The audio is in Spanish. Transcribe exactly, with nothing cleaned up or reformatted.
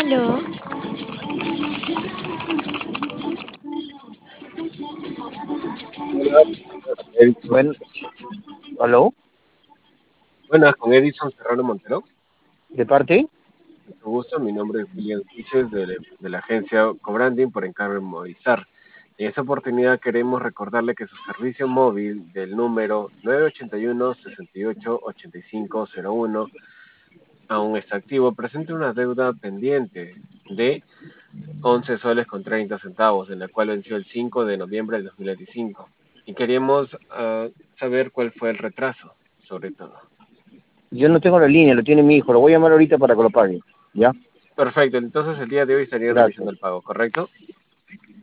Aló, Hola, Edison. Bueno, ¿aló? Buenas, con Edison Serrano Montero. ¿De parte? Mucho gusto, mi nombre es William Sánchez de, de la agencia Cobranding por encargo de Movistar. En esta oportunidad queremos recordarle que su servicio móvil del número nueve ocho uno, seis ocho, ocho cinco cero uno aún está activo, presenta una deuda pendiente de once soles con treinta centavos, en la cual venció el cinco de noviembre del dos mil veinticinco. Y queríamos uh, saber cuál fue el retraso, sobre todo. Yo no tengo la línea, lo tiene mi hijo. Lo voy a llamar ahorita para que lo pague. ¿Ya? Perfecto, entonces el día de hoy estaría Gracias. realizando el pago, ¿correcto?